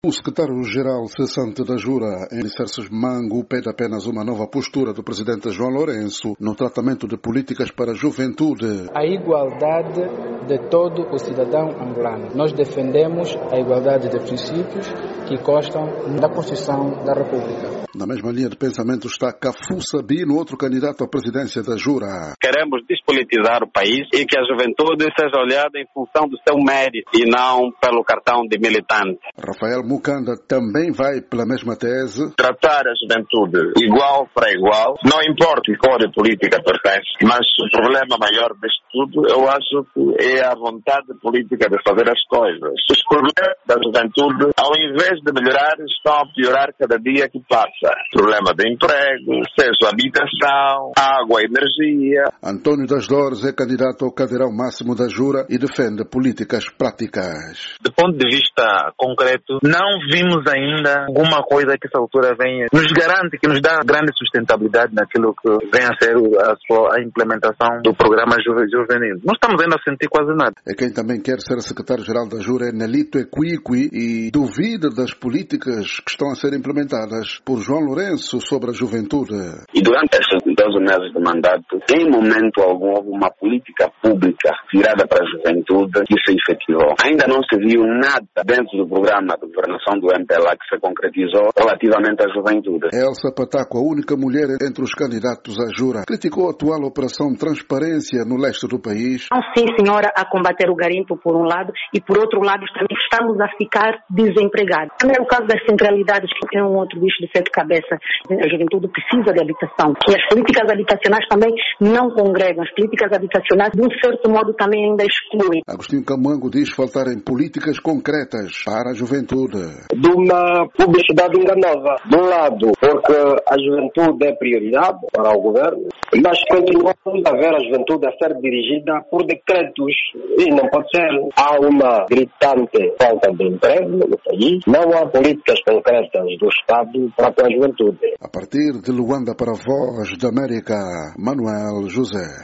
O secretário-geral cessante da Jura, em Alicerces Mango, pede apenas uma nova postura do presidente João Lourenço no tratamento de políticas para a juventude. A igualdade de todo o cidadão angolano. Nós defendemos a igualdade de princípios que constam da Constituição da República. Na mesma linha de pensamento está Cafu Sabino, outro candidato à presidência da Jura. Queremos despolitizar o país e que a juventude seja olhada em função do seu mérito e não pelo cartão de militante. Rafael Mukanda também vai pela mesma tese. Tratar a juventude igual para igual, não importa que cor política pertence, mas o problema maior disto tudo, eu acho que é a vontade política de fazer as coisas. Os problemas da juventude, ao invés de melhorar, estão a piorar cada dia que passa. Problema de emprego, acesso à habitação, água, energia. António das Dores é candidato ao cadeirão máximo da Jura e defende políticas práticas. Do ponto de vista concreto, não vimos ainda alguma coisa que essa altura venha, nos garante, que nos dá grande sustentabilidade naquilo que vem a ser a implementação do programa juvenil. Não estamos ainda a sentir quase nada. É quem também quer ser secretário-geral da Jura é Nelito Equiqui e duvida das políticas que estão a ser implementadas por João Lourenço sobre a juventude. E durante esses 12 meses de mandato, em momento algum, houve uma política pública virada para a juventude que se efetivou. Ainda não se viu nada dentro do programa de governação do MPLA que se concretizou relativamente à juventude. Elsa Pataco, a única mulher entre os candidatos à Jura, criticou a atual operação Transparência no leste do país. Sim, senhora, a combater o garimpo por um lado e por outro lado também estamos a ficar desempregados. Também é o caso das centralidades, que é um outro bicho de sete cabeças. A juventude precisa de habitação. E as políticas habitacionais também não congregam. As políticas habitacionais, de um certo modo, também ainda excluem. Agostinho Camango diz faltarem políticas concretas para a juventude. De uma publicidade enganosa. De um lado, porque a juventude é prioridade para o governo, mas continuamos a ver a juventude a ser dirigida por decretos. E não pode ser. Há uma gritante falta de emprego no país. Não há políticas concretas do Estado para a juventude. A partir de Luanda para a Voz da América, Manuel José.